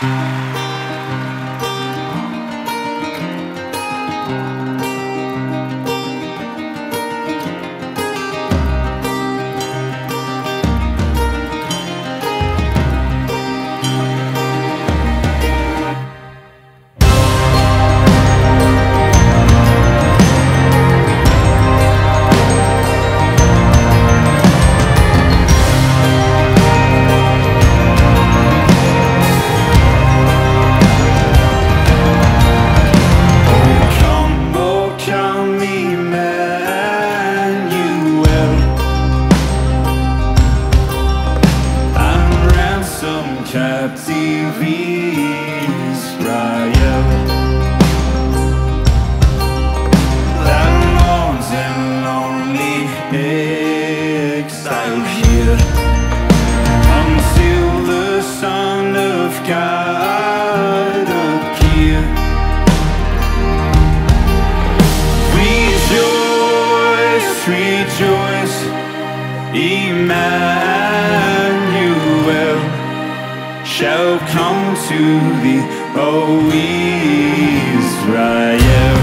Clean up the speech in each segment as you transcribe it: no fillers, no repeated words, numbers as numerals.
captive Israel, that mourns in lonely exile here, until the Son of God appear. Rejoice, rejoice, Emmanuel shall come to thee, O Israel.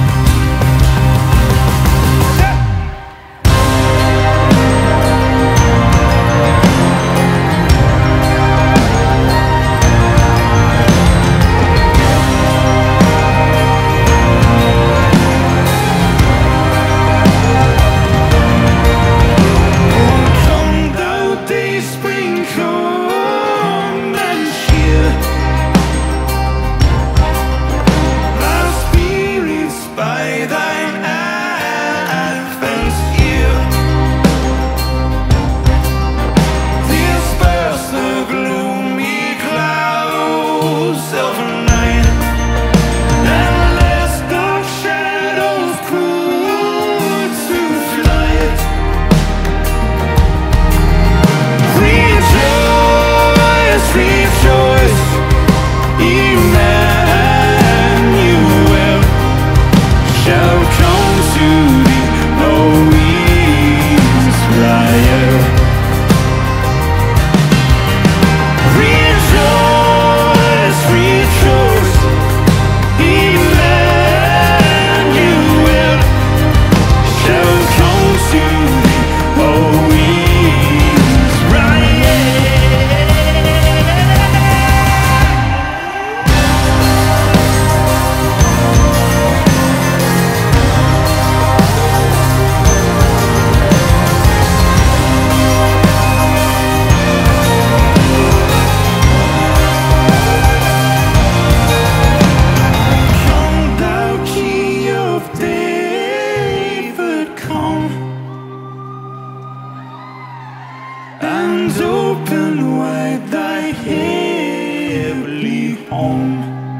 And open wide thy heavenly home.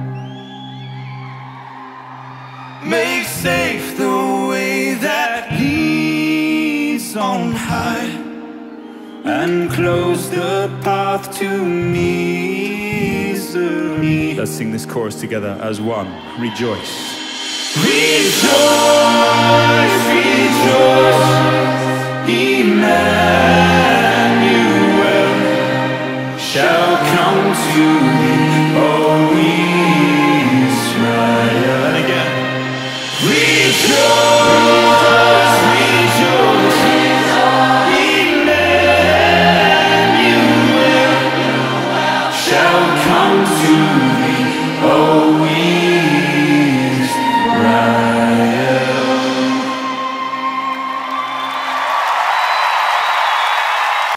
Make safe the way that leads on high, and close the path to misery. Let's sing this chorus together as one. Rejoice. Rejoice, rejoice, Emmanuel shall come to thee.